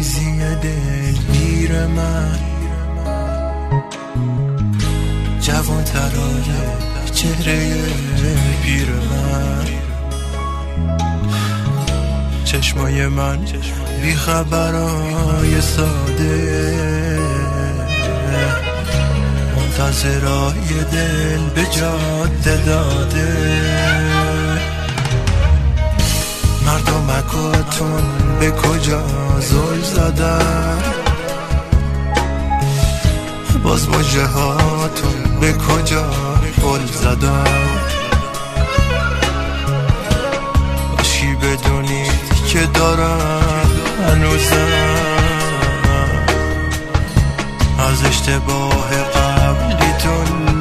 پاییزی دلگیر من، جوان ترانه چهره پیر من، چشمای من بی خبرای ساده، منتظرای دل به جاده داده. مردمکاتون به کجا زل زدن، باز مژه هاتون به کجا پل زدن. باشی بدونید که دارم هنوزم از اشتباه قبلیتون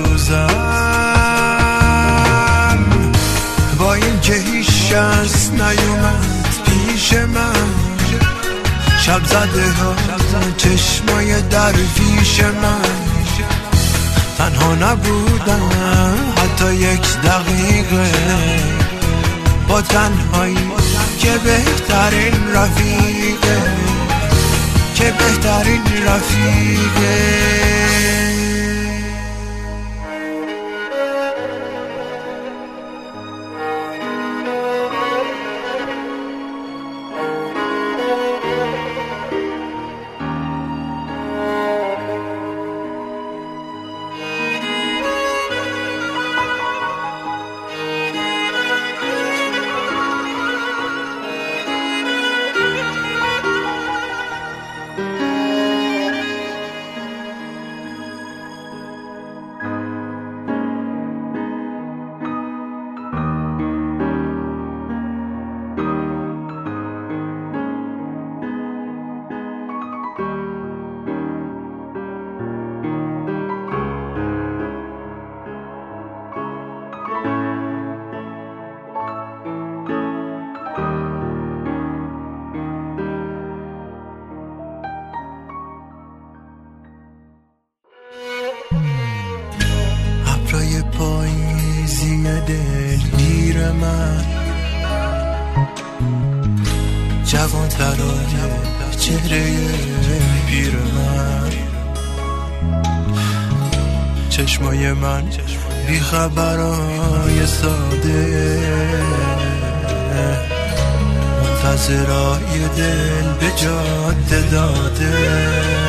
میسوزم. با این که هیچ شخص نیومد پیش من، شب زده ها چشمای درویش من، تنها نبودم حتی یک دقیقه، با تنهایی که بهترین رفیقه، که بهترین رفیقه. ابرای پاییزی دلگیر من، جوان ترانه چهره پیر من، چشمای من بی خبرای ساده، منتظرای دل به جاده داده.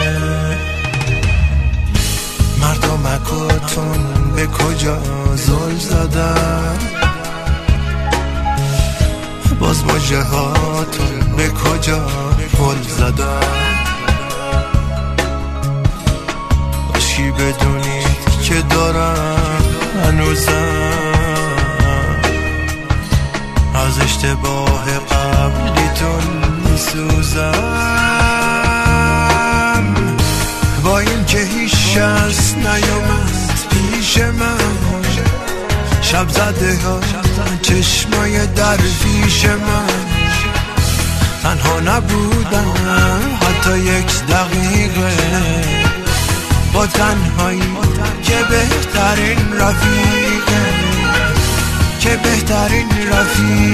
مردمکاتون به کجا زل زدن، باز مژه هاتون به کجا پل زدن. باشی بدونید که دارم هنوزم از اشتباه قبلیتون میسوزم. با این که هیچ شخص نیومد پیش من، شب زده ها چشمای درویش من، تنها نبودم حتی یک دقیقه، با تنهایی که بهترین رفیقه، که بهترین رفیقه.